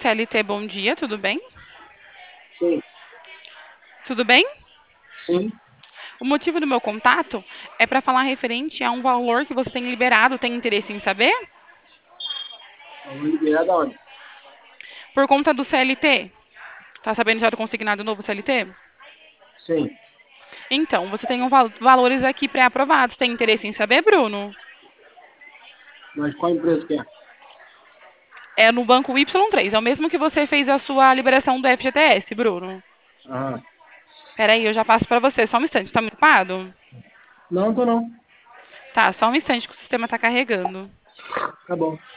CLT, bom dia, tudo bem? Sim, Tudo bem? sim. O motivo do meu contato é para falar referente a um valor que você tem liberado, tem interesse em saber? Vamos liberar da onde? Por conta do CLT. Tá sabendo já do consignado novo CLT? Sim. Então, você tem valores aqui pré-aprovados. Tem interesse em saber, Bruno? Mas qual empresa que é? É no banco Y3, é o mesmo que você fez a sua liberação do FGTS, Bruno. Ah, Peraí, eu já passo para você, só um instante. Tá muito ocupado? não, tô não. Tá, só um instante que o sistema tá carregando. Tá bom.